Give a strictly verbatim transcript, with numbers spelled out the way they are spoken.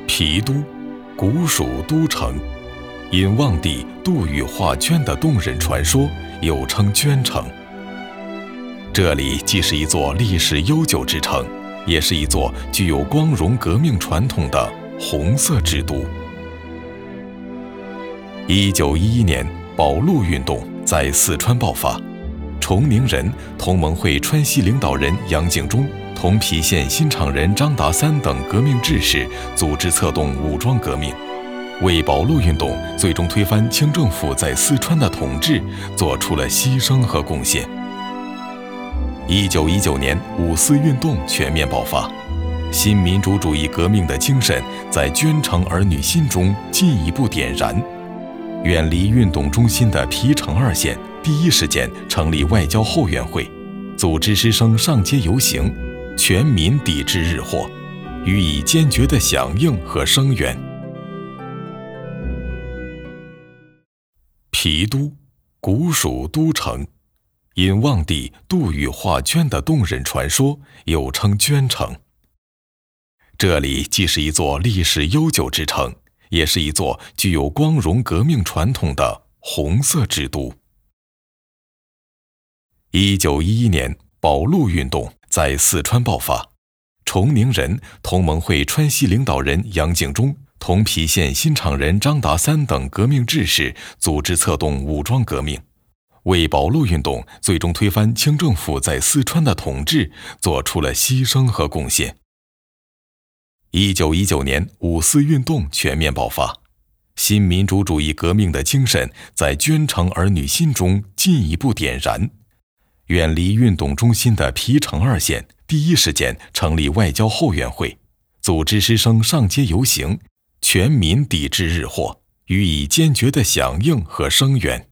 郫都，古蜀都城，因望帝杜宇画绢的动人传说，又称绢城。这里既是一座历史悠久之城，也是一座具有光荣革命传统的红色之都。一九一一年，保路运动在四川爆发，崇宁人、同盟会川西领导人杨敬忠同郫县新场人张达三等革命志士组织策动武装革命，为保路运动最终推翻清政府在四川的统治做出了牺牲和贡献。一九一九年，五四运动全面爆发，新民主主义革命的精神在绢城儿女心中进一步点燃。远离运动中心的郫城二县第一时间成立外交后援会，组织师生上街游行，全民抵制日货，予以坚决的响应和声援。郫都，古蜀都城，因望帝杜宇画绢的动人传说，又称绢城。这里既是一座历史悠久之城，也是一座具有光荣革命传统的红色之都。一九一一年，保路运动在四川爆发，崇宁人、同盟会川西领导人杨敬忠同郫县新场人张达三等革命志士组织策动武装革命，为保路运动最终推翻清政府在四川的统治做出了牺牲和贡献。一九一九年，五四运动全面爆发，新民主主义革命的精神在绢城儿女心中进一步点燃。远离运动中心的郫城二县第一时间成立外交后援会，组织师生上街游行，全民抵制日货，予以坚决的响应和声援。